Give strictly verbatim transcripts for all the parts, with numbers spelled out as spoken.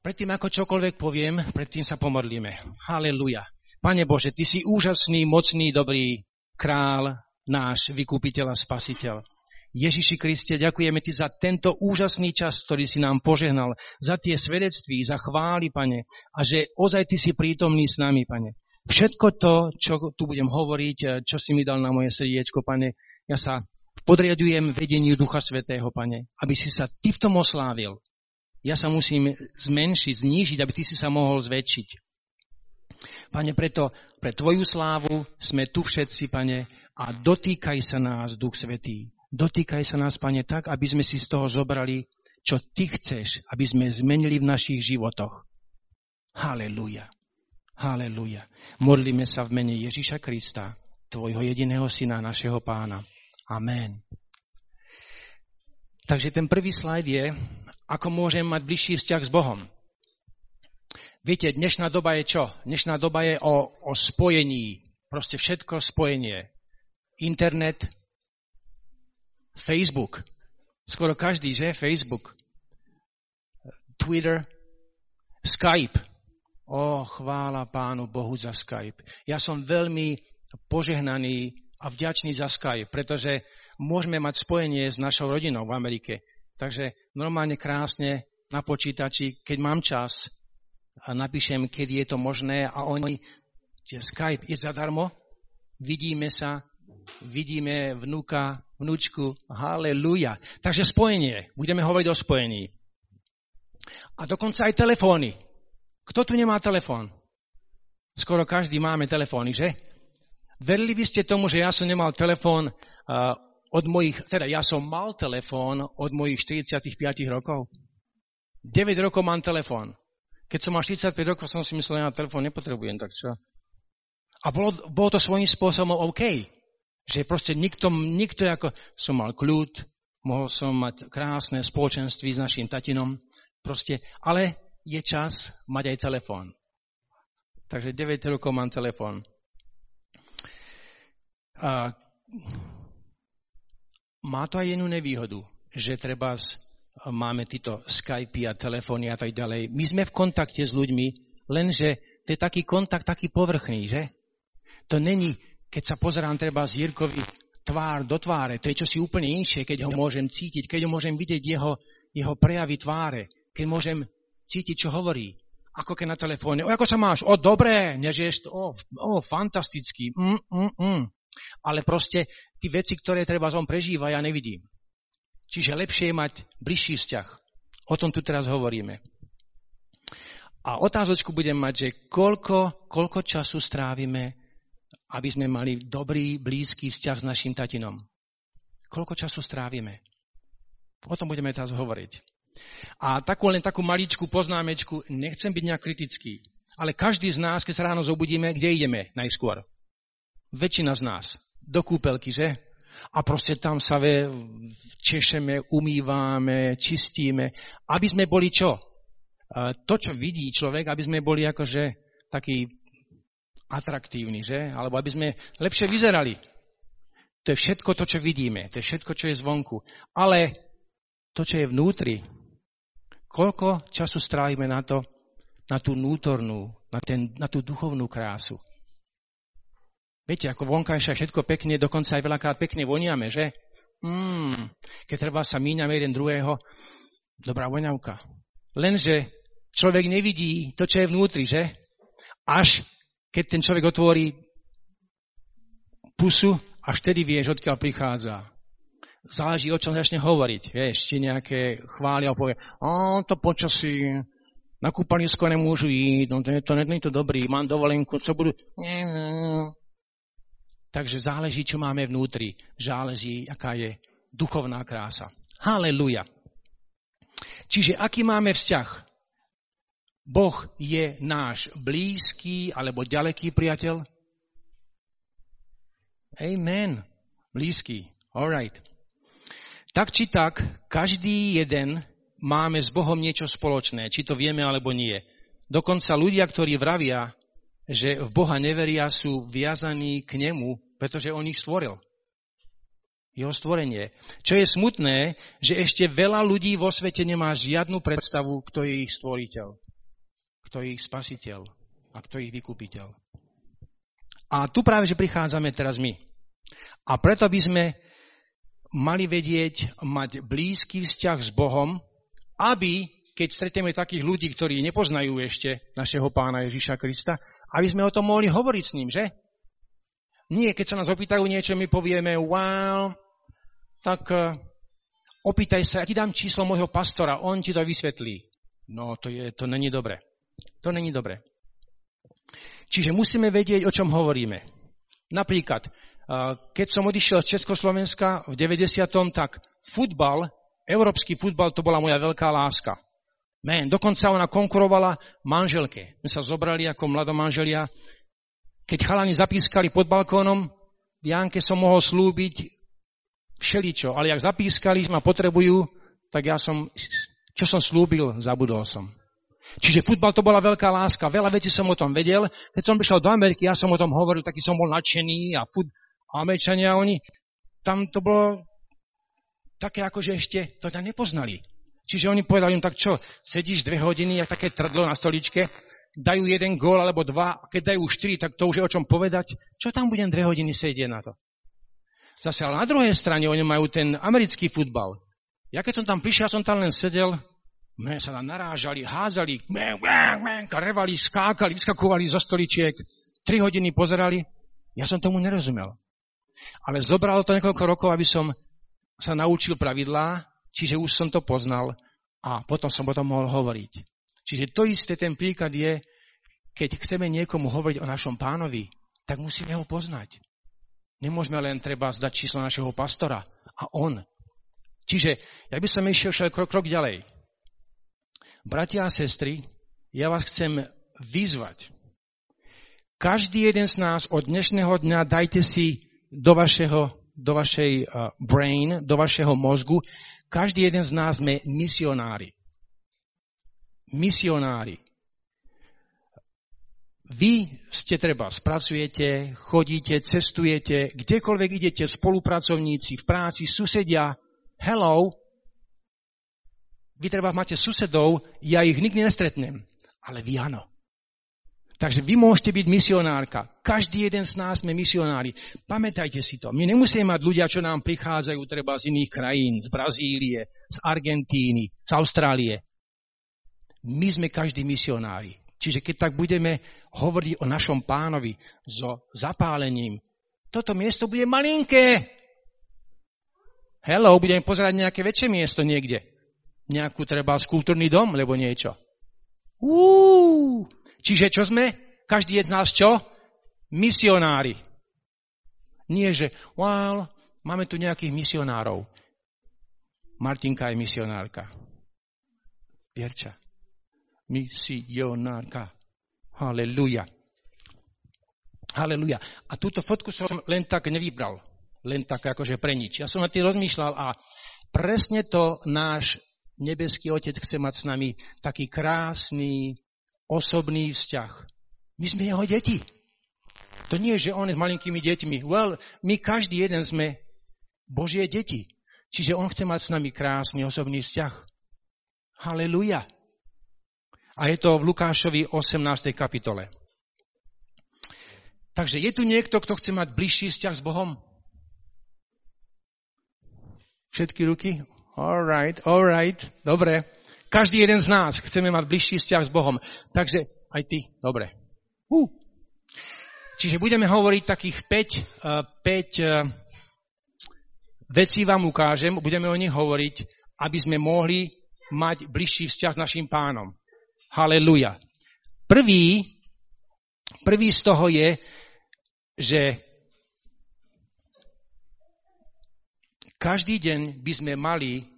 Predtým, ako čokoľvek poviem, predtým sa pomodlíme. Haleluja. Pane Bože, Ty si úžasný, mocný, dobrý král, náš vykupiteľ a spasiteľ. Ježiši Kriste, ďakujeme Ti za tento úžasný čas, ktorý si nám požehnal, za tie svedectví, za chvály, Pane, a že ozaj Ty si prítomný s nami, Pane. Všetko to, čo tu budem hovoriť, čo si mi dal na moje srdiečko, Pane, ja sa podriadujem vedeniu Ducha Svätého, Pane, aby si sa Ty v tom oslávil. Ja sa musím zmenšiť, znížiť, aby Ty si sa mohol zväčšiť. Pane, preto pre Tvoju slávu sme tu všetci, Pane, a dotýkaj sa nás, Duch Svätý. Dotýkaj sa nás, Pane, tak, aby sme si z toho zobrali, čo Ty chceš, aby sme zmenili v našich životoch. Halelúja. Halelúja. Modlíme sa v mene Ježiša Krista, Tvojho jediného Syna, našeho Pána. Amen. Takže ten prvý slajd je, ako môžem mať bližší vzťah s Bohom. Viete, dnešná doba je čo? Dnešná doba je o, o spojení. Proste všetko spojenie. Internet, Facebook. Skoro každý, že? Facebook. Twitter, Skype. Ó, chvála Pánu Bohu za Skype. Ja som veľmi požehnaný a vďačný za Skype, pretože môžeme mať spojenie s našou rodinou v Amerike. Takže normálne krásne na počítači, keď mám čas, a napíšem, kedy je to možné a oni, že Skype je zadarmo, vidíme sa, vidíme vnuka, vnúčku, haleluja. Takže spojenie, budeme hovoriť o spojení. A dokonca aj telefóny. Kto tu nemá telefón? Skoro každý máme telefóny, že? Verili by ste tomu, že ja som nemal telefón uh, od mojich, teda ja som mal telefón od mojich štyridsaťpäť rokov. deväť rokov mám telefón. Keď som mal štyridsaťpäť rokov, som si myslel, že ja telefón nepotrebujem, tak čo? A bolo, bolo to svojím spôsobom OK. Že proste nikto, nikto ako, som mal kľud, mohol som mať krásne spoločenství s našim tatinom, proste, ale je čas mať aj telefón. Takže deväť rokov mám telefón. A má to aj jednu nevýhodu, že treba z, máme títo Skype a telefóny a tak ďalej. My sme v kontakte s ľuďmi, lenže to je taký kontakt, taký povrchný, že? To není, keď sa pozerám treba z Jirkovi tvár do tváre, to je čosi úplne inšie, keď ho môžem cítiť, keď ho môžem vidieť jeho, jeho prejavy tváre, keď môžem cítiť, čo hovorí. Ako keď na telefóne, o, ako sa máš? O, dobré, nežiješ to, o, o fantastický, mm, mm, mm. Ale proste tí veci, ktoré treba som prežíva, ja nevidím. Čiže lepšie je mať bližší vzťah. O tom tu teraz hovoríme. A otázočku budem mať, že koľko, koľko času strávime, aby sme mali dobrý, blízky vzťah s našim tatinom. Koľko času strávime? O tom budeme teraz hovoriť. A takú len takú maličkú poznámečku, nechcem byť nejak kritický, ale každý z nás, keď sa ráno zobudíme, kde ideme najskôr? Väčšina z nás. Do kúpelky, že? A proste tam sa ve, češeme, umývame, čistíme. Aby sme boli čo? To, čo vidí človek, aby sme boli akože takí atraktívni, že? Alebo aby sme lepšie vyzerali. To je všetko to, čo vidíme. To je všetko, čo je zvonku. Ale to, čo je vnútri, koľko času strávime na to, na tú vnútornú, na, ten, na tú duchovnú krásu. Viete, ako vonkajšia všetko pekne, dokonca aj veľakrát pekne voniame, že? Mm, keď treba sa míňame jeden druhého, dobrá voňavka. Lenže človek nevidí to, čo je vnútri, že? Až keď ten človek otvorí pusu, až vtedy vieš, odkiaľ prichádza. Záleží, o čom začne hovoriť. Vieš, či nejaké chvália, povie, a to počasí, na kúpalisko nemôžu ísť, no to nie to, nie to dobrý, mám dovolenku, co budú... Nie, nie. Takže záleží, čo máme vnútri. Záleží, aká je duchovná krása. Haleluja. Čiže aký máme vzťah? Boh je náš blízky alebo ďaleký priateľ? Amen. Blízky. All right. Tak či tak, každý jeden máme s Bohom niečo spoločné, či to vieme alebo nie. Dokonca ľudia, ktorí vravia, že v Boha neveria, sú viazaní k nemu, pretože on ich stvoril. Jeho stvorenie. Čo je smutné, že ešte veľa ľudí vo svete nemá žiadnu predstavu, kto je ich stvoriteľ. kto je ich spasiteľ a kto je ich vykupiteľ. A tu práve, že prichádzame teraz my. A preto by sme mali vedieť, mať blízky vzťah s Bohom, aby, keď stretneme takých ľudí, ktorí nepoznajú ešte našeho Pána Ježiša Krista, aby sme o tom mohli hovoriť s ním, že? Nie, keď sa nás opýtajú niečo, my povieme, wow, tak uh, opýtaj sa, ja ti dám číslo môjho pastora, on ti to vysvetlí. No, to, je, to není dobre. To není dobre. Čiže musíme vedieť, o čom hovoríme. Napríklad, keď som odišiel z Československa v deväťdesiatom tak futbal, európsky futbal, to bola moja veľká láska. Man, dokonca ona konkurovala manželke. My sa zobrali ako mladomanželia. Keď chalani zapískali pod balkónom, Janke som mohol slúbiť všeličo, ale jak zapískali, ma potrebujú, tak ja som, čo som slúbil, zabudol som. Čiže futbal to bola veľká láska, veľa vecí som o tom vedel. Keď som prišiel do Ameriky, ja som o tom hovoril, taký som bol nadšený a fut... Američania, oni, tam to bolo také, ako že ešte to ťa nepoznali. Čiže oni povedali im, tak čo, sedíš dve hodiny, jak také trdlo na stoličke, dajú jeden gól alebo dva, a keď dajú štyri, tak to už je o čom povedať. Čo tam budem dve hodiny sedieť na to? Zase, ale na druhej strane oni majú ten americký futbal. Ja keď som tam prišiel, som tam len sedel, mne sa tam narážali, házali, revali, skákali, vyskakovali zo stoličiek, tri hodiny pozerali. Ja som tomu nerozumel. Ale zobralo to niekoľko rokov, aby som sa naučil pravidlá, čiže už som to poznal a potom som o tom mohol hovoriť. Čiže to isté, ten príklad je, keď chceme niekomu hovoriť o našom Pánovi, tak musíme ho poznať. Nemôžeme len treba zdať číslo našeho pastora a on. Čiže ja by som išiel však krok, krok ďalej. Bratia a sestry, ja vás chcem vyzvať. Každý jeden z nás od dnešného dňa dajte si do vašeho, do vašej uh, brain, do vašeho mozgu, každý jeden z nás sme misionári. Misionári. Vy ste treba, spracujete, chodíte, cestujete, kdekoľvek idete, spolupracovníci, v práci, susedia, hello, vy treba máte susedov, ja ich nikdy nestretnem, ale vy áno. Takže vy môžete byť misionárka. Každý jeden z nás sme misionári. Pamätajte si to. My nemusíme mať ľudia, čo nám prichádzajú treba z iných krajín, z Brazílie, z Argentíny, z Austrálie. My sme každý misionári. Čiže keď tak budeme hovoriť o našom Pánovi so zapálením, toto miesto bude malinké. Hello, budeme pozerať nejaké väčšie miesto niekde. Nejakú treba kultúrny dom, alebo niečo. Uú. Čiže čo sme? Každý jeden z nás čo? Misionári. Nie, že wow, máme tu nejakých misionárov. Martinka je misionárka. Vierča. Misionárka. Halelúja. Halelúja. A túto fotku som len tak nevybral. Len tak akože pre nič. Ja som na tým rozmýšľal a presne to náš nebeský Otec chce mať s nami taký krásny, osobný vzťah. My sme jeho deti. To nie je, že on je s malinkými deťmi. Well, my každý jeden sme Božie deti. Čiže on chce mať s nami krásny osobný vzťah. Halelúja. A je to v Lukášovi osemnástej kapitole. Takže je tu niekto, kto chce mať bližší vzťah s Bohom? Všetky ruky? All right, all right. Dobre. Každý jeden z nás chceme mať bližší vzťah s Bohom. Takže aj ty. Dobre. Uh. Čiže budeme hovoriť takých päť, uh, päť uh, vecí vám ukážem. Budeme o nich hovoriť, aby sme mohli mať bližší vzťah s našim Pánom. Halelúja. Prvý, prvý z toho je, že každý deň by sme mali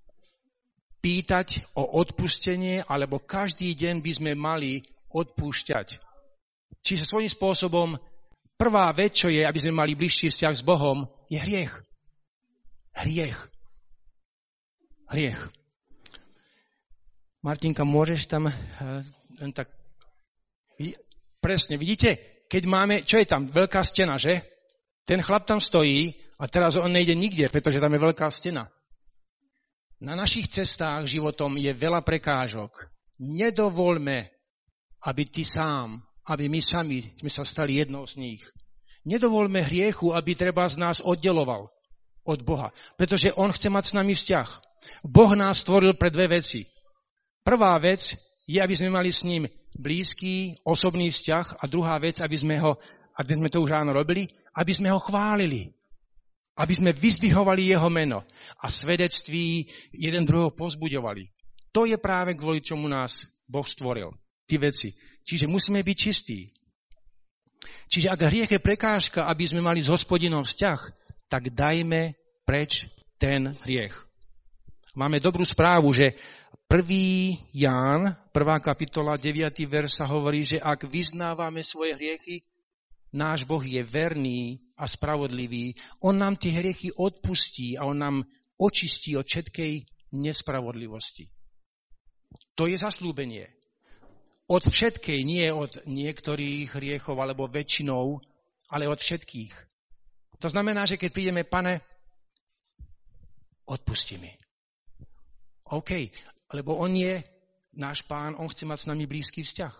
pýtať o odpustenie, alebo každý deň by sme mali odpúšťať. Čiže svojím spôsobom prvá vec, čo je, aby sme mali bližší vzťah s Bohom, je hriech. Hriech. Hriech. Martinka, môžeš tam len tak... Presne, vidíte? Keď máme... Čo je tam? Veľká stena, že? Ten chlap tam stojí a teraz on nejde nikde, pretože tam je veľká stena. Na našich cestách životom je veľa prekážok. Nedovoľme, aby ty sám, aby my sami sme sa stali jednou z nich. Nedovolme hriechu, aby treba z nás oddeloval od Boha, pretože on chce mať s nami vzťah. Boh nás stvoril pre dve veci. Prvá vec je, aby sme mali s ním blízky, osobný vzťah a druhá vec, aby sme ho, a dnes sme to už ráno robili, aby sme ho chválili. Aby sme vyzdvihovali jeho meno a svedectví jeden druhého pozbuďovali. To je práve kvôli čomu nás Boh stvoril. Tí veci. Čiže musíme byť čistí. Čiže ak hriech je prekážka, aby sme mali s Hospodinom vzťah, tak dajme preč ten hriech. Máme dobrú správu, že prvý Ján, prvá kapitola, deviaty verš sa hovorí, že ak vyznávame svoje hriechy, náš Boh je verný a spravodlivý. On nám tie hriechy odpustí a on nám očistí od všetkej nespravodlivosti. To je zasľúbenie. Od všetkej, nie od niektorých hriechov alebo väčšinou, ale od všetkých. To znamená, že keď prídeme, Pane, odpusti mi. OK, lebo on je náš Pán, on chce mať s nami blízky vzťah.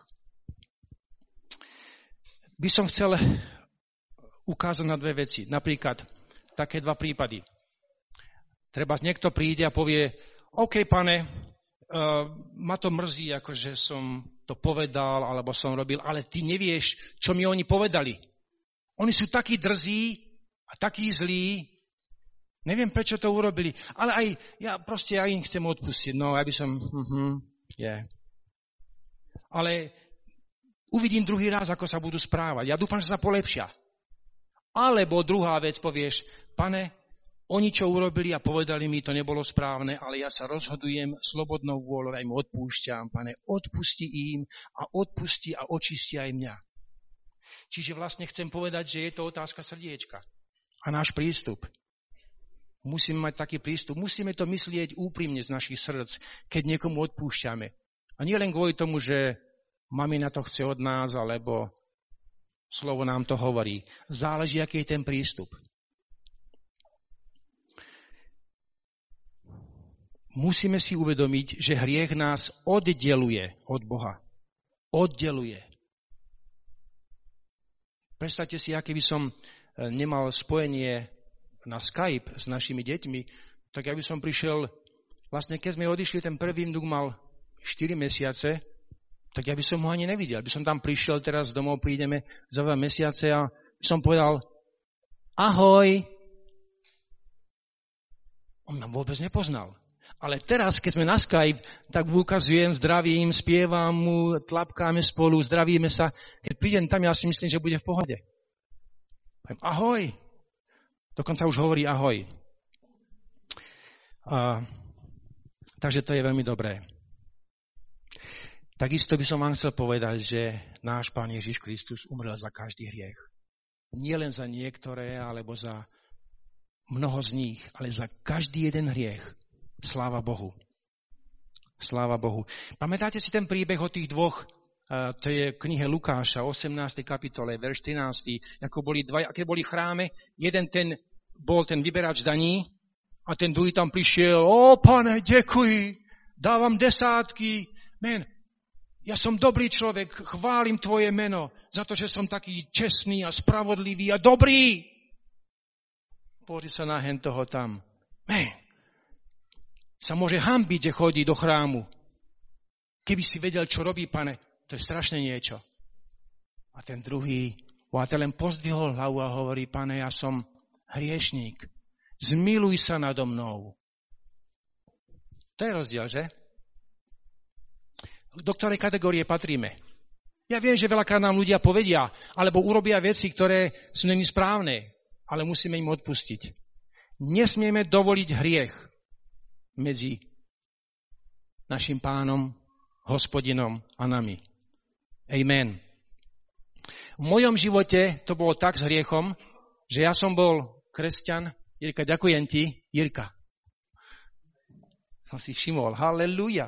By som chcel ukázať na dve veci. Napríklad také dva prípady. Treba niekto príde a povie, OK, Pane, uh, ma to mrzí, akože som to povedal, alebo som robil, ale ty nevieš, čo mi oni povedali. Oni sú takí drzí a takí zlí, neviem, prečo to urobili, ale aj ja proste ja im chcem odpustiť. No, ja by som, uh-huh, yeah. Ale uvidím druhý raz, ako sa budú správať. Ja dúfam, že sa polepšia. Alebo druhá vec, povieš, Pane, oni, čo urobili a povedali mi, to nebolo správne, ale ja sa rozhodujem slobodnou vôľou, aj im odpúšťam. Pane, odpusti im a odpusti a očisti aj mňa. Čiže vlastne chcem povedať, že je to otázka srdiečka a náš prístup. Musíme mať taký prístup, musíme to myslieť úprimne z našich srdc, keď niekomu odpúšťame. A nie len kvôli tomu, že mamina to chce od nás, alebo slovo nám to hovorí. Záleží, aký je ten prístup. Musíme si uvedomiť, že hriech nás oddeluje od Boha. Oddeluje. Predstavte si, aké by som nemal spojenie na Skype s našimi deťmi, tak ja by som prišiel, vlastne keď sme odišli, ten prvý vnuk mal štyri mesiace, tak ja by som ho ani nevidel. By som tam prišiel, teraz domov prídeme za dva mesiace a by som povedal ahoj. On ma vôbec nepoznal. Ale teraz, keď sme na Skype, tak ukazujem, zdravím, spievam mu, tlapkáme spolu, zdravíme sa. Keď prídem tam, ja si myslím, že bude v pohode. Poviem, ahoj. Dokonca už hovorí ahoj. A, takže to je veľmi dobré. Takisto by som vám chcel povedať, že náš Pán Ježiš Kristus umrel za každý hriech. Nie len za niektoré, alebo za mnoho z nich, ale za každý jeden hriech. Sláva Bohu. Sláva Bohu. Pamätáte si ten príbeh o tých dvoch, to je v knihe Lukáša, osemnástej kapitole, verš trinásty, ako boli dva, aké boli chráme. Jeden ten bol ten vyberač daní a ten druhý tam prišiel, ó, Pane, ďakuj, dávam desátky, men, ja som dobrý človek, chválim tvoje meno za to, že som taký čestný a spravodlivý a dobrý. Pozri sa na hen toho tam. Men, sa môže hanbiť, že chodí do chrámu. Keby si vedel, čo robí, Pane, to je strašné niečo. A ten druhý, a ten len pozdvihol hlavu a hovorí, Pane, ja som hriešník. Zmiluj sa nado mnou. To je rozdiel, že? Do ktorej kategórie patríme? Ja viem, že veľakrát nám ľudia povedia, alebo urobia veci, ktoré sú není správne, ale musíme im odpustiť. Nesmieme dovoliť hriech medzi našim Pánom, Hospodinom a nami. Amen. V mojom živote to bolo tak s hriechom, že ja som bol kresťan. Jirka, ďakujem ti. Jirka. Som si všimol. Halelúja.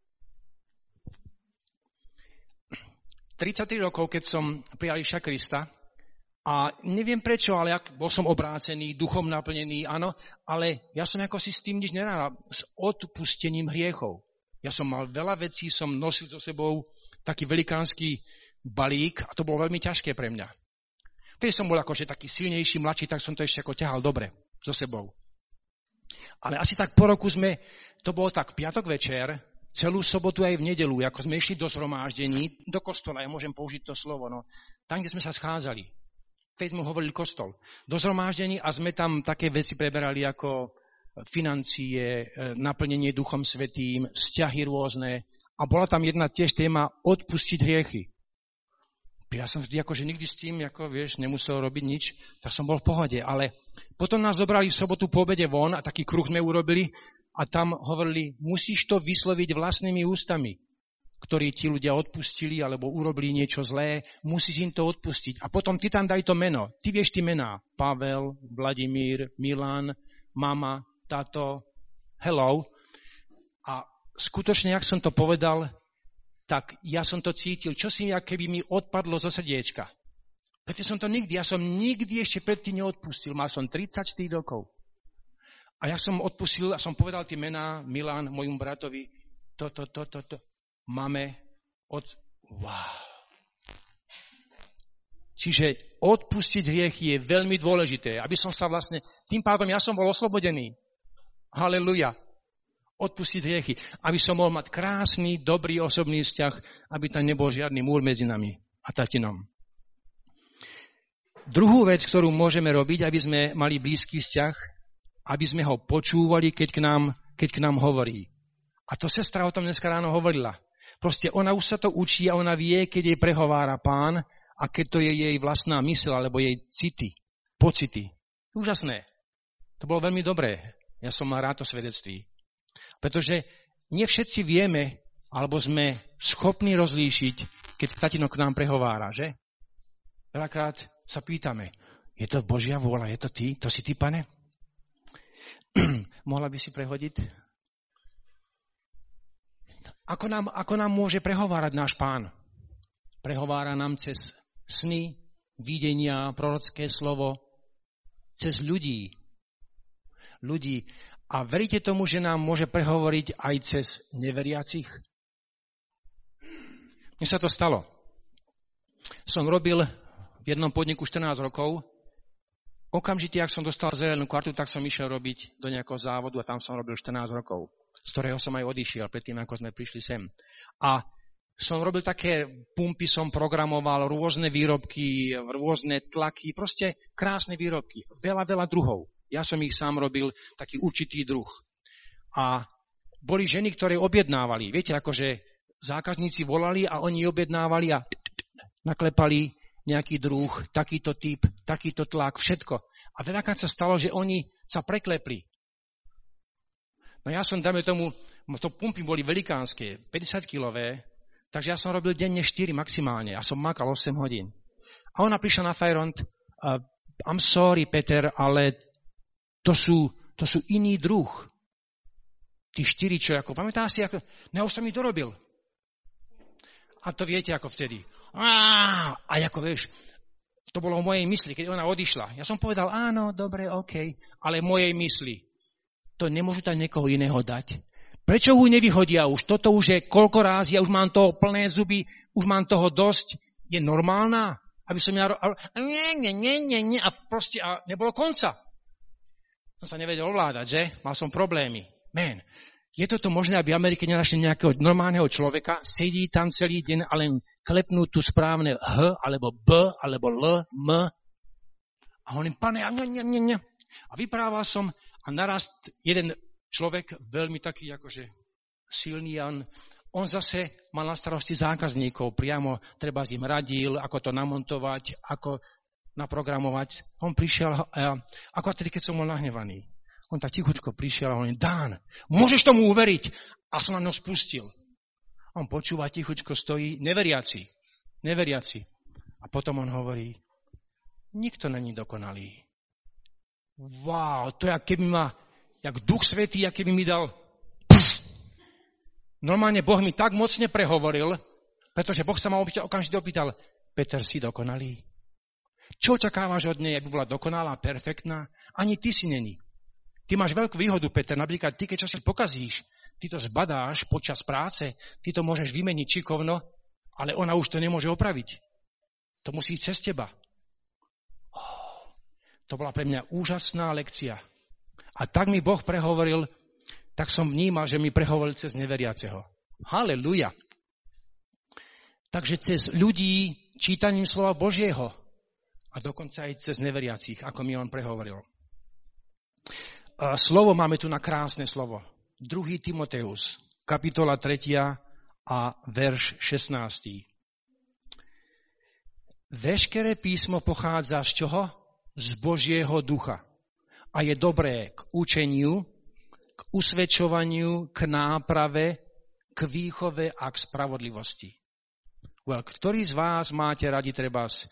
tridsaťtri rokov, keď som prijal Ježiša Krista, a neviem prečo, ale bol som obrácený, duchom naplnený, áno, ale ja som ako si s tým nič nerád, s odpustením hriechov. Ja som mal veľa vecí, som nosil so sebou taký velikánsky balík a to bolo veľmi ťažké pre mňa. Keď som bol akože taký silnejší, mladší, tak som to ešte ako ťahal dobre so sebou. Ale asi tak po roku sme, to bolo tak piatok večer, celú sobotu aj v nedeľu, ako sme išli do zhromáždení, do kostola, ja môžem použiť to slovo, no, tam, kde sme sa schádzali. Keď sme hovorili kostol. Do zhromáždení a sme tam také veci preberali ako financie, naplnenie Duchom Svätým, vzťahy rôzne. A bola tam jedna tiež téma odpustiť hriechy. Ja som vždy akože nikdy s tým, ako vieš, nemusel robiť nič, tak som bol v pohode. Ale potom nás zobrali v sobotu po obede von a taký kruh sme urobili a tam hovorili, musíš to vysloviť vlastnými ústami, ktorí ti ľudia odpustili alebo urobili niečo zlé, musíš im to odpustiť. A potom ty tam daj to meno. Ty vieš ty mená. Pavel, Vladimír, Milan, mama, táto, hello. A skutočne, jak som to povedal, tak ja som to cítil, čo si ja, keby mi odpadlo zo srdiečka. Preto som to nikdy, ja som nikdy ešte predtým neodpustil. Mal som tridsaťštyri rokov. A ja som odpustil a som povedal tie mená, Milan, mojmu bratovi, toto, toto, toto. Máme od... Wow. Čiže odpustiť hriechy je veľmi dôležité, aby som sa vlastne... Tým pádom ja som bol oslobodený. Haleluja. Odpustiť hriechy. Aby som mohol mať krásny, dobrý osobný vzťah, aby tam nebol žiadny múr medzi nami a tatinom. Druhú vec, ktorú môžeme robiť, aby sme mali blízky vzťah, aby sme ho počúvali, keď k nám, keď k nám hovorí. A to sestra o tom dneska ráno hovorila. Proste ona už sa to učí a ona vie, keď jej prehovára Pán a keď to je jej vlastná myseľ alebo jej city, pocity. Úžasné. To bolo veľmi dobré. Ja som mal rád to svedectví. Pretože nie všetci vieme, alebo sme schopní rozlíšiť, keď tatino k nám prehovára, že? Veľakrát sa pýtame, je to Božia vôľa, je to ty? To si ty, pane? Mohla by si prehodiť? Ako nám, ako nám môže prehovárať náš Pán? Prehovára nám cez sny, videnia, prorocké slovo, cez ľudí. Ľudí. A veríte tomu, že nám môže prehovoriť aj cez neveriacich? Mne sa to stalo. Som robil v jednom podniku štrnásť rokov. Okamžite, ak som dostal zelenú kartu, tak som išiel robiť do nejakého závodu a tam som robil štrnásť rokov, z ktorého som aj odišiel predtým, ako sme prišli sem. A som robil také pumpy, som programoval rôzne výrobky, rôzne tlaky, proste krásne výrobky, veľa, veľa druhov. Ja som ich sám robil, taký určitý druh. A boli ženy, ktoré objednávali. Viete, akože zákazníci volali a oni objednávali a naklepali nejaký druh, takýto typ, takýto tlak, všetko. A veľakrát sa stalo, že oni sa preklepli. No ja som, dáme tomu, to pumpy boli velikánske, päťdesiatkilové, takže ja som robil denne štyri maximálne a som makal osem hodín. A ona prišla na Fajront, uh, I'm sorry, Peter, ale to sú, to sú iný druh. Tí štyri, čo ako, pamätáš si, ako, no ja už som ich dorobil. A to viete, ako vtedy. Á, a ako vieš, to bolo v mojej mysli, keď ona odišla. Ja som povedal, áno, dobre, okej, okay, ale v mojej mysli. To nemôžu tam niekoho iného dať. Prečo ho nevyhodia už? Toto už je koľko rázy, ja už mám toho plné zuby, už mám toho dosť. Je normálna? Aby som ja... Nie, nie, nie, nie, nie. A proste a nebolo konca. Som sa nevedel ovládať, že? Mal som problémy. Man, je toto možné, aby Amerike nenašli nejakého normálneho človeka, sedí tam celý deň a len klepnú tu správne H, alebo B, alebo L, M. A hovorím, pane, a, nie, nie, nie. A vyprával som a naraz jeden človek, veľmi taký akože silný, on, on zase mal na starosti zákazníkov, priamo treba s im radil, ako to namontovať, ako naprogramovať. On prišiel, a, ako tedy, keď som bol nahnevaný. On tak tichučko prišiel a hovorí, Dán, môžeš tomu uveriť? A som na ňo spustil. On počúva, tichučko stojí, neveriaci, neveriaci. A potom on hovorí, nikto není dokonalý. Wow, to je, keby ma, jak Duch Svätý, keby mi dal, pff, normálne Boh mi tak mocne prehovoril, pretože Boh sa ma okamžite opýtal, Peter, si dokonalý? Čo očakávaš od nej, aby bola dokonalá, perfektná? Ani ty si není. Ty máš veľkú výhodu, Peter, napríklad ty, keď čo si pokazíš, ty to zbadáš počas práce, ty to môžeš vymeniť šikovno Ale ona už to nemôže opraviť. To musí ísť cez teba. Oh, to bola pre mňa úžasná lekcia. A tak mi Boh prehovoril, tak som vnímal, že mi prehovoril cez neveriaceho. Haleluja. Takže cez ľudí čítaním slova Božieho a dokonca aj cez neveriacich, ako mi on prehovoril. A slovo máme tu na krásne slovo. druhý. Timoteus, kapitola tretia a verš šestnásty. Veškeré písmo pochádza z čoho? Z Božieho ducha. A je dobré k učeniu, k usvedčovaniu, k náprave, k výchove a k spravodlivosti. Well, ktorí z vás máte radi treba, uh,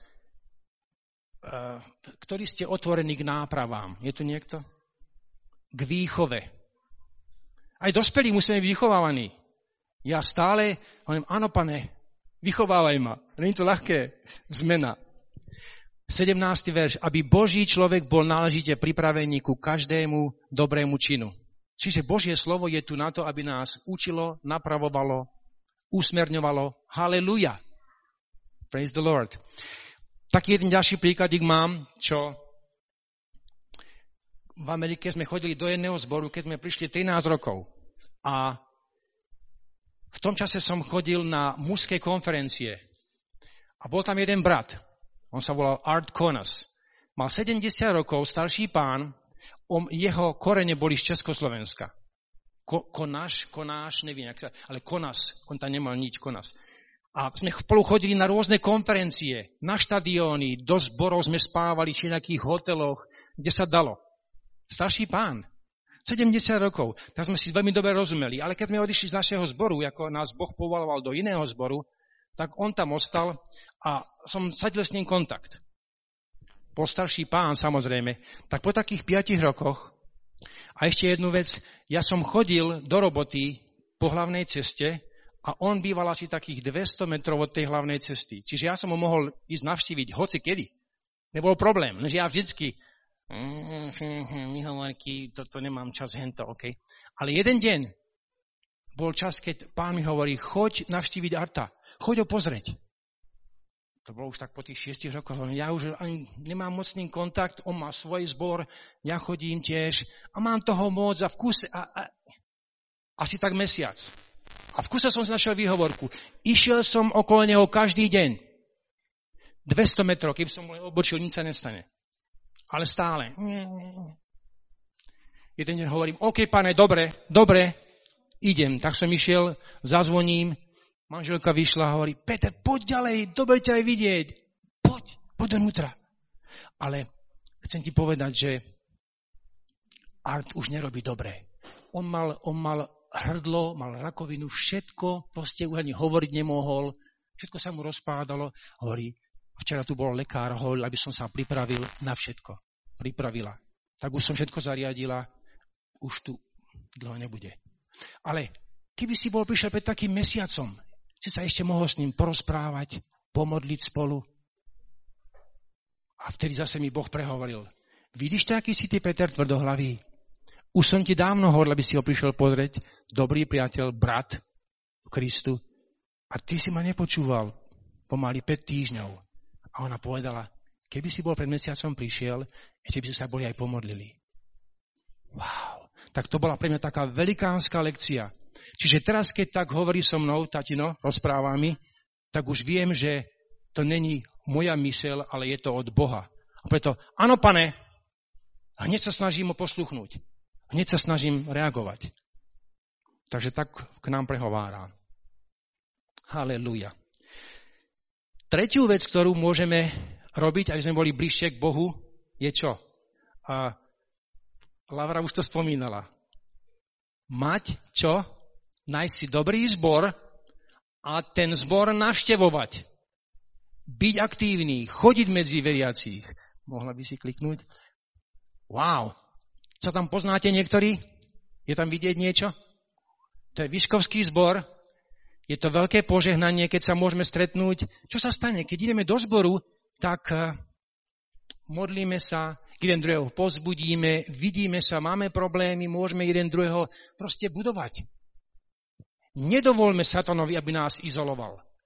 ktorí ste otvorení k nápravám? Je tu niekto? K výchove. Aj dospelí musíme byť vychovávaní. Ja stále hovorím, áno, pane, vychovávaj ma. Nie je to ľahké zmena. sedemnásty verš. Aby Boží človek bol náležite pripravený ku každému dobrému činu. Čiže Božie slovo je tu na to, aby nás učilo, napravovalo, usmerňovalo. Haleluja. Praise the Lord. Taký jeden ďalší príkladík mám, čo v Amerike sme chodili do jedného zboru, keď sme prišli trinásť rokov. A v tom čase som chodil na mužské konferencie. A bol tam jeden brat. On sa volal Art Konas. Mal sedemdesiat rokov, starší pán. On, jeho korene boli z Československa. Ko, konáš, konáš, neviem, sa, ale Konas. On tam nemal nič, Konas. A sme spolu chodili na rôzne konferencie, na štadióny, do zborov sme spávali v nejakých hoteloch, kde sa dalo. Starší pán. sedemdesiat rokov. Tak sme si veľmi dobre rozumeli. Ale keď sme odišli z našeho zboru, ako nás Boh povoloval do iného zboru, tak on tam ostal a som sadil s ním kontakt. Bol starší pán, samozrejme. Tak po takých piatich rokoch, a ešte jednu vec, ja som chodil do roboty po hlavnej ceste a on býval asi takých dvesto metrov od tej hlavnej cesty. Čiže ja som ho mohol ísť navštíviť hoci kedy. Nebol problém, lenže ja vždycky vyhovorky, toto nemám čas, hento, OK. Ale jeden deň bol čas, keď pán mi hovorí, choď navštíviť Arta, choď ho pozrieť. To bolo už tak po tých šiestich rokoch. Ja už ani nemám mocný kontakt, on má svoj zbor, ja chodím tiež a mám toho moc a v kuse, a, a, asi tak mesiac. A v kuse som si našiel výhovorku. Išiel som okolo neho každý deň. dvesto metrov, keby som mu obočil, nič sa nestane. Ale stále. Jeden deň hovorím, OK, pane, dobre, dobre, idem. Tak som išiel, zazvoním, manželka vyšla a hovorí, Peter, poď ďalej, dobre ťa aj vidieť. Poď, poď donútra. Ale chcem ti povedať, že Art už nerobí dobre. On mal, on mal hrdlo, mal rakovinu, všetko, proste už ani hovoriť nemohol, všetko sa mu rozpádalo. Hovorí, včera tu bol lekár, hovoril, aby som sa pripravil na všetko. Pripravila. Tak už som všetko zariadila, už tu dlho nebude. Ale keby si bol prišiel pred takým mesiacom, si sa ešte mohol s ním porozprávať, pomodliť spolu. A vtedy zase mi Boh prehovoril. Vidíš to, aký si ty, Peter, tvrdohlavý? Už som ti dávno hovoril, aby si ho prišiel pozrieť. Dobrý priateľ, brat v Kristu. A ty si ma nepočúval. Pomaly päť týždňov. A ona povedala, keby si bol pred mesiacom prišiel, ešte by sa boli aj pomodlili. Wow. Tak to bola pre mňa taká velikánska lekcia. Čiže teraz, keď tak hovorí so mnou, tatino, rozpráva mi, tak už viem, že to není moja myseľ, ale je to od Boha. A preto, áno, pane, hneď sa snažím ho posluchnúť. Hneď sa snažím reagovať. Takže tak k nám prehovára. Halelúja. Tretiu vec, ktorú môžeme robiť, aby sme boli bližšie k Bohu, je čo? A Lavra už to spomínala. Mať čo? Nájsť si dobrý zbor a ten zbor navštevovať. Byť aktívny, chodiť medzi veriacich. Mohla by si kliknúť? Wow. Co tam poznáte niektorí? Je tam vidieť niečo? To je Vyškovský zbor. Je to veľké požehnanie, keď sa môžeme stretnúť. Čo sa stane? Keď ideme do zboru, tak modlíme sa, jeden druhého povzbudíme, vidíme sa, máme problémy, môžeme jeden druhého proste budovať. Nedovoľme satanovi, aby nás izoloval.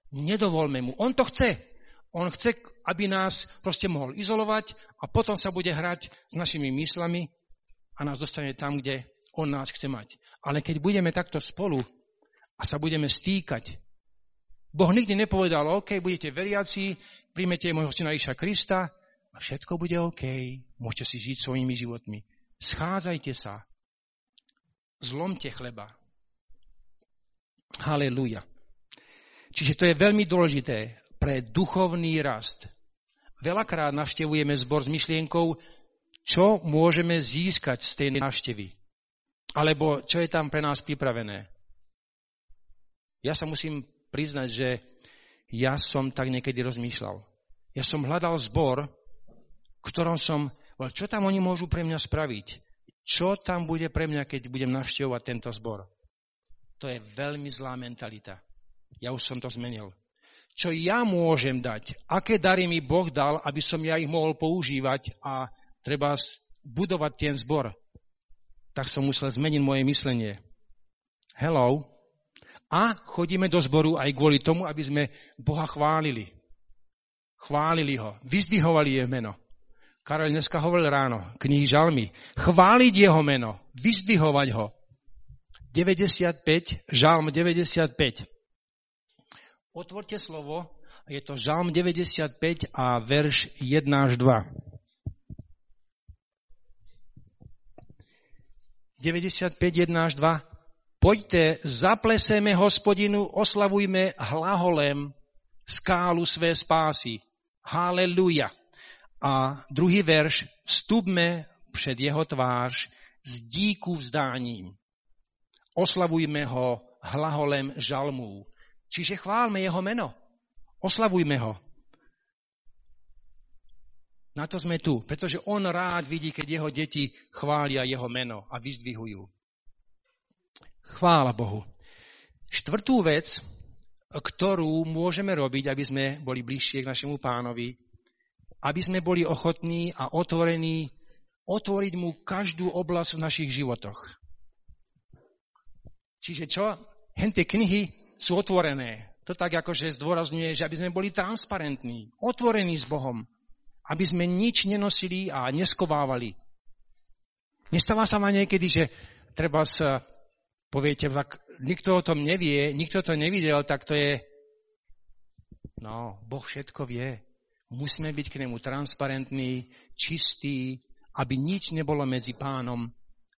Nedovolme mu. On to chce. On chce, aby nás proste mohol izolovať a potom sa bude hrať s našimi myslami a nás dostane tam, kde on nás chce mať. Ale keď budeme takto spolu a sa budeme stýkať, Boh nikdy nepovedal, OK, budete veriaci, príjmete môjho syna Ježiša Krista a všetko bude OK. Môžete si žiť svojimi životmi. Schádzajte sa. Zlomte chleba. Halelúja. Čiže to je veľmi dôležité pre duchovný rast. Veľakrát navštevujeme zbor s myšlienkou, čo môžeme získať z tej návštevy. Alebo čo je tam pre nás pripravené. Ja sa musím priznať, že ja som tak niekedy rozmýšľal. Ja som hľadal zbor, v ktorom som, čo tam oni môžu pre mňa spraviť? Čo tam bude pre mňa, keď budem navštevovať tento zbor? To je veľmi zlá mentalita. Ja už som to zmenil. Čo ja môžem dať? Aké dary mi Boh dal, aby som ja ich mohol používať a treba budovať ten zbor? Tak som musel zmeniť moje myslenie. Hello. A chodíme do zboru aj kvôli tomu, aby sme Boha chválili. Chválili ho. Vyzdvihovali jeho meno. Karel dneska hovoril ráno, knihy Žalmy. Chváliť jeho meno. Vyzdvihovať ho. deväťdesiatpäť, Žalm deväťdesiatpäť. Otvorte slovo, je to Žalm deväťdesiatpäť a verš jeden až dva. deväťdesiatpäť, jeden až dva. Poďte, zapleseme Hospodinu, oslavujme hlaholem skálu své spásy. Halelúja. A druhý verš, vstupme před jeho tvář s díku vzdáním. Oslavujme ho hlaholem žalmů. Čiže chválme jeho meno. Oslavujme ho. Na to sme tu, pretože on rád vidí, keď jeho deti chvália jeho meno a vyzdvihujú. Chvála Bohu. Štvrtú vec, ktorú môžeme robiť, aby sme boli bližšie k našemu Pánovi, aby sme boli ochotní a otvorení otvoriť mu každú oblasť v našich životoch. Čiže čo? Hentie knihy sú otvorené. To tak akože zdôrazňuje, že aby sme boli transparentní, otvorení s Bohom, aby sme nič nenosili a neskovávali. Nestáva sa vám niekedy, že treba sa, poviete, tak nikto o tom nevie, nikto to nevidel, tak to je, no, Boh všetko vie. Musíme byť k nemu transparentní, čistí, aby nič nebolo medzi Pánom.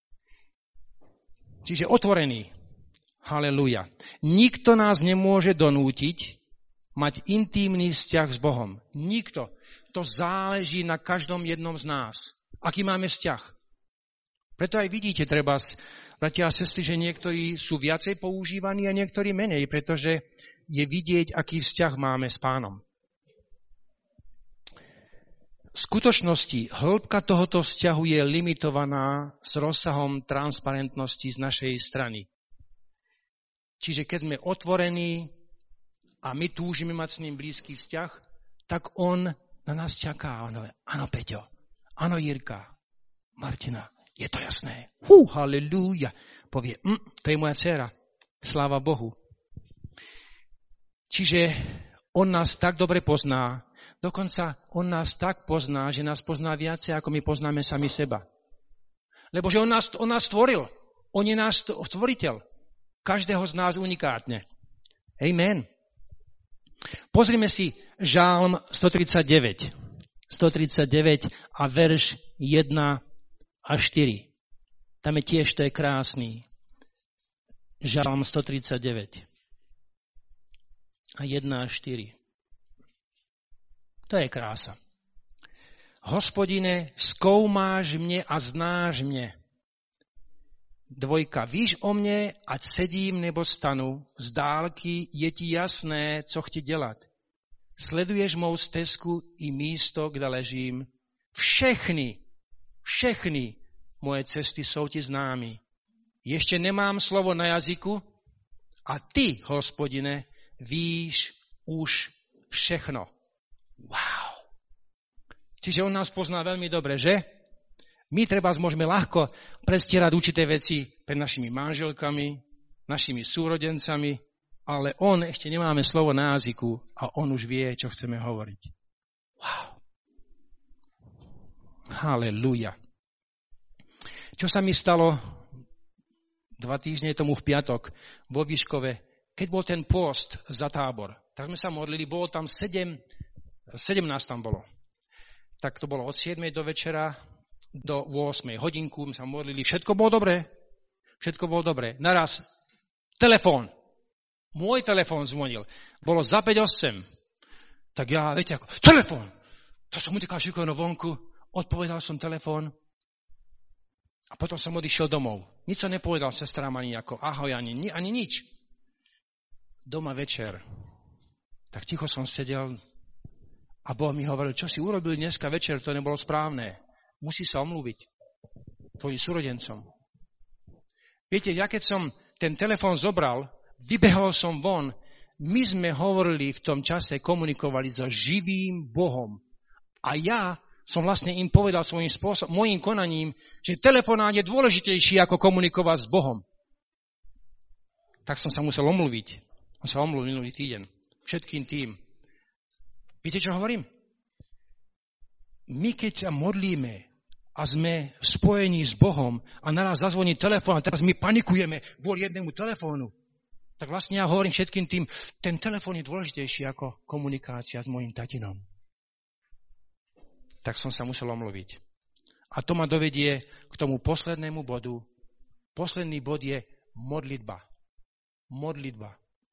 Čiže otvorený. Halelúja. Nikto nás nemôže donútiť mať intímny vzťah s Bohom. Nikto. To záleží na každom jednom z nás. Aký máme vzťah. Preto aj vidíte, treba, bratia a sestry, že niektorí sú viacej používaní a niektorí menej, pretože je vidieť, aký vzťah máme s Pánom. V skutočnosti hĺbka tohoto vzťahu je limitovaná s rozsahom transparentnosti z našej strany. Čiže keď sme otvorení a my túžime mať s ním blízky vzťah, tak on na nás čaká. Áno, Peťo, áno, Jirka, Martina, je to jasné. Hú, halelúja. Povie, mm, to je moja dcéra. Sláva Bohu. Čiže on nás tak dobre pozná, dokonca on nás tak pozná, že nás pozná viacej, ako my poznáme sami seba. Lebo že on nás, on nás stvoril. On je náš stvoriteľ. Každého z nás unikátne. Amen. Pozrime si Žálm stotridsaťdeväť. stotridsaťdeväť a verš jeden a štyri. Tam je tiež, to je krásny. Žálm stotridsaťdeväť. A jeden a štyri. To je krása. Hospodine, skoumáš mne a znáš mne. Dvojka, víš o mne, ať sedím nebo stanu, z dálky je ti jasné, co chci dělat. Sleduješ mou stezku i místo, kde ležím. Všechny, všechny moje cesty jsou ti známy. Ještě nemám slovo na jazyku a ty, Hospodine, víš už všechno. Wow. Čiže on nás pozná veľmi dobre, že? My treba môžeme ľahko predstierať určité veci pred našimi manželkami, našimi súrodencami, ale on ešte nemáme slovo na jazyku a on už vie, čo chceme hovoriť. Wow. Halelúja. Čo sa mi stalo dva týždne tomu v piatok vo Výškove, keď bol ten pôst za tábor, tak sme sa modlili, bolo tam sedem, sedemnásť tam bolo. Tak to bolo od siedmej do večera do ôsmej hodinku, my sa modlili, všetko bolo dobré, všetko bolo dobré. Naraz telefón, môj telefón zvonil, bolo za päť osem, tak ja, viete ako, telefón, to som utekal šikovno vonku, odpovedal som telefón a potom som odišiel domov. Nič som nepovedal sestrám ani ako ahoj, ani, ani nič. Doma večer, tak ticho som sedel a Boh mi hovoril, čo si urobil dneska večer, to nebolo správne. Musí sa omluviť tvojim súrodencom. Viete, ja keď som ten telefón zobral, vybehol som von, my sme hovorili v tom čase, komunikovali so živým Bohom. A ja som vlastne im povedal svojím spôsobom, mojím konaním, že telefonát je dôležitejší ako komunikovať s Bohom. Tak som sa musel omluviť. On sa omluvil minulý týdeň. Všetkým tým. Viete, čo hovorím? My, keď sa modlíme a sme spojení s Bohom a naraz zazvoní telefón a teraz my panikujeme kvôli jednému telefónu, tak vlastne ja hovorím všetkým tým, ten telefón je dôležitejší ako komunikácia s mojím tatinom. Tak som sa musel omluviť. A to ma dovedie k tomu poslednému bodu. Posledný bod je modlitba. Modlitba.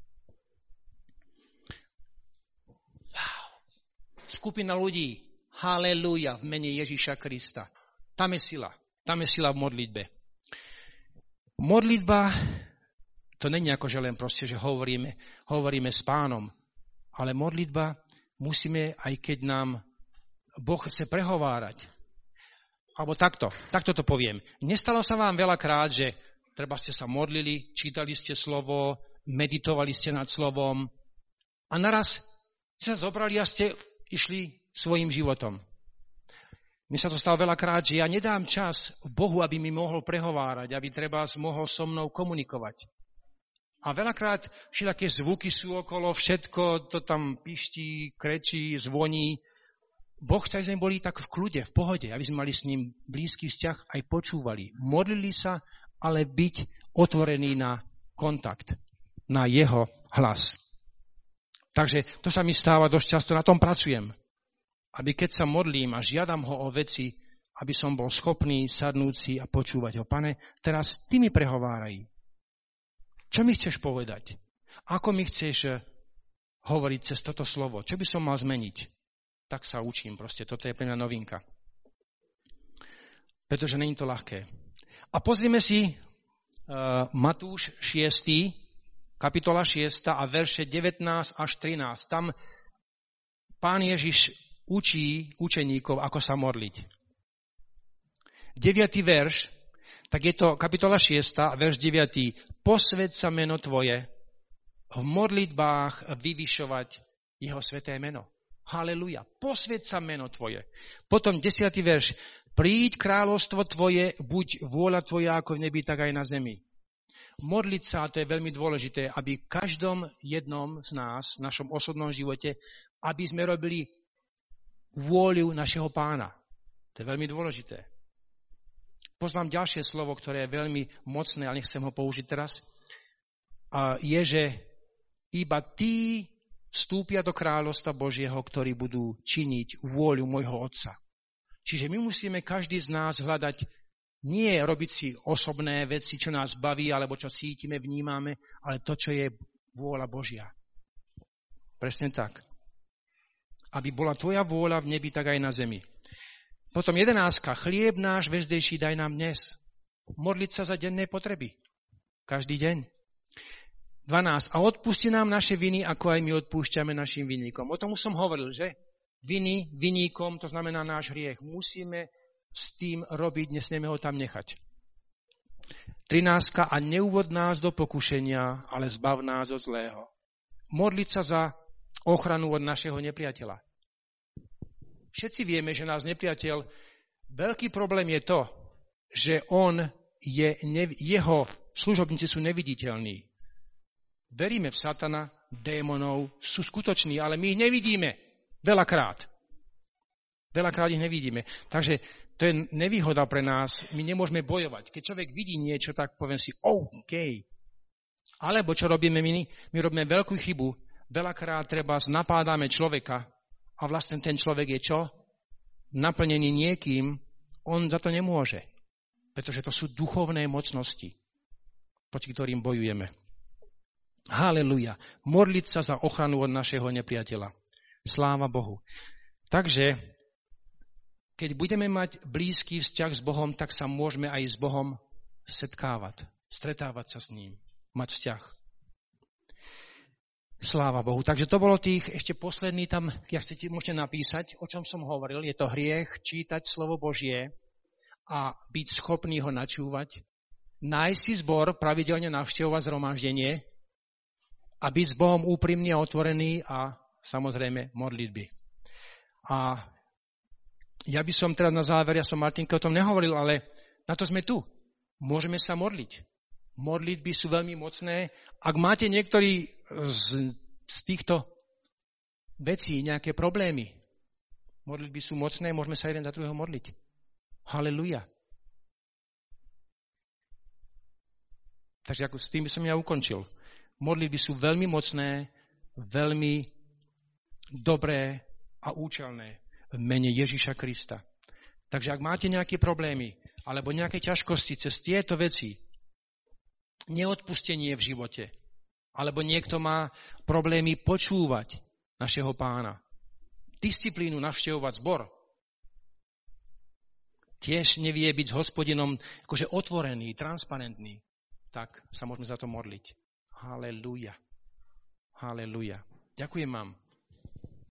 Wow. Skupina ľudí. Halelúja v mene Ježíša Krista. Tam je sila. Tam je sila v modlitbe. Modlitba, to není ako, že len proste, že hovoríme, hovoríme s Pánom. Ale modlitba musíme, aj keď nám Boh chce prehovárať. Alebo takto, takto to poviem. Nestalo sa vám veľakrát, že treba ste sa modlili, čítali ste slovo, meditovali ste nad slovom a naraz ste sa zobrali a ste išli svojim životom. Mi sa to stalo veľakrát, že ja nedám čas Bohu, aby mi mohol prehovárať, aby treba mohol so mnou komunikovať. A veľakrát všelijaké zvuky sú okolo, všetko to tam piští, krečí, zvoní. Boh chce, aby sme boli tak v kľude, v pohode, aby sme mali s ním blízky vzťah, aj počúvali. Modlili sa, ale byť otvorený na kontakt, na jeho hlas. Takže to sa mi stáva dosť často, na tom pracujem. Aby keď sa modlím a žiadam ho o veci, aby som bol schopný sadnúť si a počúvať ho. Pane, teraz ty mi prehováraj. Čo mi chceš povedať? Ako mi chceš hovoriť cez toto slovo? Čo by som mal zmeniť? Tak sa učím proste. Toto je pre mňa novinka. Pretože není to ľahké. A pozrime si uh, Matúš šiesty, kapitola šiesta a verše devätnásť až trinásť. Tam Pán Ježiš učí učeníkov, ako sa modliť. deviaty verš, tak je to kapitola šiesta, verš deviaty. Posväť sa meno tvoje, v modlitbách vyvyšovať jeho sväté meno. Haleluja. Posväť sa meno tvoje. Potom desiaty verš. Príď kráľovstvo tvoje, buď vôľa tvoja ako v nebi, tak aj na zemi. Modliť sa, to je veľmi dôležité, aby v každom jednom z nás, v našom osobnom živote, aby sme robili vôľu našeho Pána. To je veľmi dôležité. Poznám ďalšie slovo, ktoré je veľmi mocné, ale nechcem ho použiť teraz. A je, že iba tí vstúpia do kráľovstva Božieho, ktorí budú činiť vôľu môjho Otca. Čiže my musíme každý z nás hľadať, nie robiť si osobné veci, čo nás baví, alebo čo cítime, vnímame, ale to, čo je vôľa Božia. Presne tak. Aby bola tvoja vôľa v nebi, tak aj na zemi. Potom jedenáctka. Chlieb náš vezdejší daj nám dnes. Modliť sa za denné potreby. Každý deň. dvanásť. A odpusti nám naše viny, ako aj my odpúšťame našim vinníkom. O tom už som hovoril, že? Viny, vinníkom, to znamená náš hriech. Musíme s tým robiť, nesmieme ho tam nechať. trináctka. A neuvod nás do pokušenia, ale zbav nás od zlého. Modliť sa za ochranu od našeho nepriateľa. Všetci vieme, že náš nepriateľ, veľký problém je to, že on je, jeho služobníci sú neviditeľní. Veríme v satana, démonov, sú skutoční, ale my ich nevidíme. Veľakrát. Veľakrát ich nevidíme. Takže to je nevýhoda pre nás. My nemôžeme bojovať. Keď človek vidí niečo, tak poviem si, OK. Alebo čo robíme my? My robíme veľkú chybu. Veľakrát treba napádame človeka a vlastne ten človek je čo? Naplnený niekým, on za to nemôže. Pretože to sú duchovné mocnosti, proti ktorým bojujeme. Haleluja. Modliť sa za ochranu od našeho nepriateľa. Sláva Bohu. Takže, keď budeme mať blízky vzťah s Bohom, tak sa môžeme aj s Bohom setkávať, stretávať sa s ním, mať vzťah. Sláva Bohu. Takže to bolo tých, ešte posledný tam, keď chcete, môžete napísať, o čom som hovoril. Je to hriech čítať slovo Božie a byť schopný ho načúvať. Nájsť si zbor, pravidelne navštevovať zhromaždenie a byť s Bohom úprimný a otvorený a samozrejme modlitby. A ja by som teraz na záver, ja som Martinke o tom nehovoril, ale na to sme tu. Môžeme sa modliť. Modlitby sú veľmi mocné. Ak máte niektorí z, z týchto vecí nejaké problémy, modlitby sú mocné, môžeme sa jeden za druhého modliť. Haleluja. Takže ako s tým by som ja ukončil. Modlitby sú veľmi mocné, veľmi dobré a účelné v mene Ježiša Krista. Takže ak máte nejaké problémy alebo nejaké ťažkosti cez tieto veci, neodpustenie v živote, alebo niekto má problémy počúvať našeho Pána, disciplínu navštevovať zbor, tiež nevie byť s Hospodinom akože otvorený, transparentný, tak sa môžeme za to modliť. Halelúja. Halelúja. Ďakujem vám.